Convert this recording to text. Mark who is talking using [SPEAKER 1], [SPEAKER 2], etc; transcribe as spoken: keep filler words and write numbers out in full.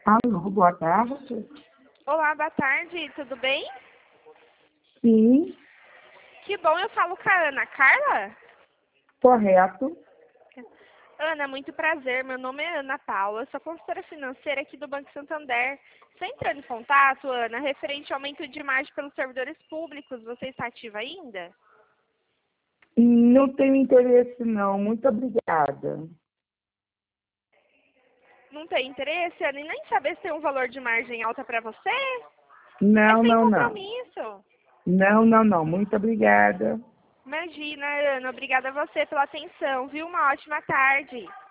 [SPEAKER 1] Alô, boa tarde.
[SPEAKER 2] Olá, boa tarde, tudo bem?
[SPEAKER 1] Sim,
[SPEAKER 2] Que bom, eu falo com a Ana Carla?
[SPEAKER 1] correto.
[SPEAKER 2] Ana, muito prazer, meu nome é Ana Paula, eu sou consultora financeira aqui do Banco Santander. Estou entrando em contato, Ana, referente ao aumento de margem pelos servidores públicos, você está ativa ainda?
[SPEAKER 1] Não tenho interesse, não. Muito obrigada.
[SPEAKER 2] Não tem interesse, Ana, e nem saber se tem um valor de margem alta para você? É
[SPEAKER 1] Não,
[SPEAKER 2] sem
[SPEAKER 1] não, não.
[SPEAKER 2] compromisso.
[SPEAKER 1] Não, não, não. Muito obrigada.
[SPEAKER 2] Imagina, Ana, obrigada a você pela atenção, viu? Uma ótima tarde.